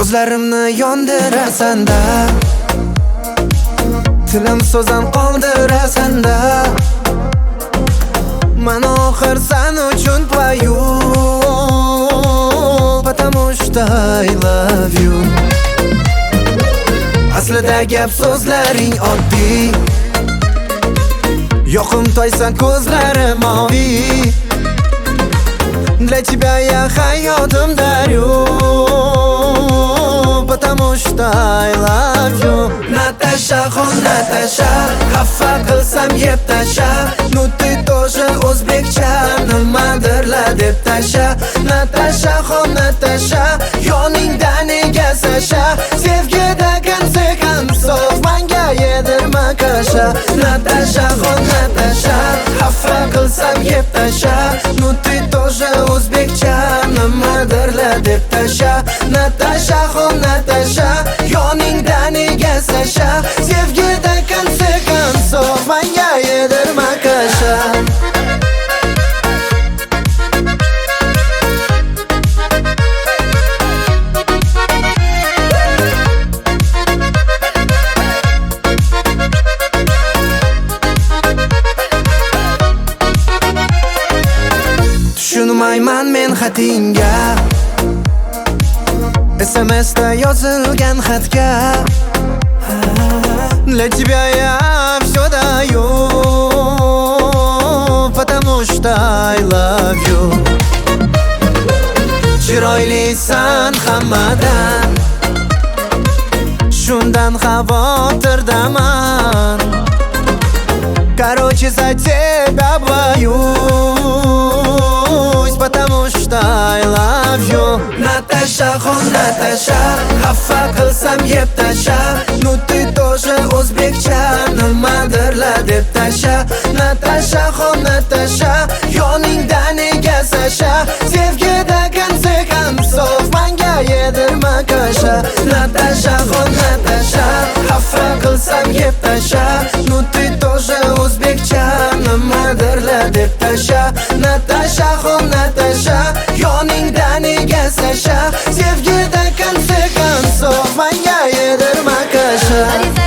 ko'zlarimni yondirasan-da, tilim so'zam qoldirasan-da. Men oxir sen uchun pою, потому что I love you. Aslida gap so'zlaring oddiy, yoqimtoysa ko'zlarim moviy. Для тебя я hayotim daryo, потому что I love you. Natasha, xon Natasha, xafa qilsam yeb tasha. Ну ты тоже o'zbekcha, nimadirla deb tasha. Natasha, xon Natasha, yoningda nega Sasha? Sevgida kansi kamsof, manga yedirma kasha. Natasha, xon Natasha, xafa qilsam yeb tasha. Ну ты тоже o'zbekcha, nimadirla deb tasha. Natasha, xon Natasha, yoningda nega Sasha? Sevgida kansi kamsof, manga yedirma kasha. Tushunmayman men xatingga, SMS'da yozilgan xatga. Для тебя я всё даю, потому что I love you. Chiroylisan hammadan, shundan xavotirdaman. Короче, за тебя боюсь, потому что I love you. Natasha, xon Natasha, xafa qilsam yeb tasha. Ну ты тоже o'zbekcha, nimadirla deb tasha. Natasha, xon Natasha, yoningda nega Sasha? Sevgida kansi kamsof, manga yedirma kasha. Natasha, xon Natasha, xafa qilsam yeb tasha. Ну ты тоже o'zbekcha, nimadirla deb tasha. Natasha, xon Natasha, yoningda nega Sasha? Sevgida kansi kamsof, manga yedirma kasha.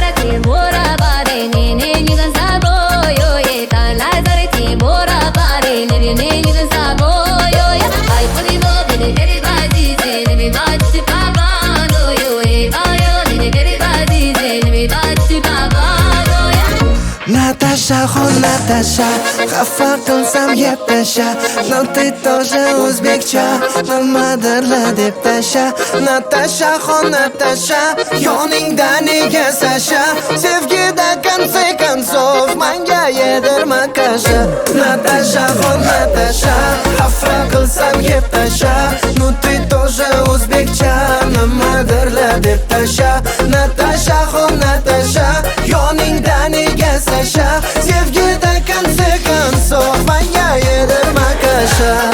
Natasha, xon Natasha, xafa qilsam yeb tasha. Но ты тоже o'zbekcha, nimadirla deb tasha. Natasha, xon Natasha, yoningda nega Sasha? Sevgida kansi kamsof, manga yedirma kasha. Natasha, xon Natasha, xafa qilsam yeb tasha. Ну ты тоже o'zbekcha, nimadirla deb tasha. Natasha, xon Natasha, yoningda nega Sasha? Sevgida kansi kamsof, manga yedirma kasha.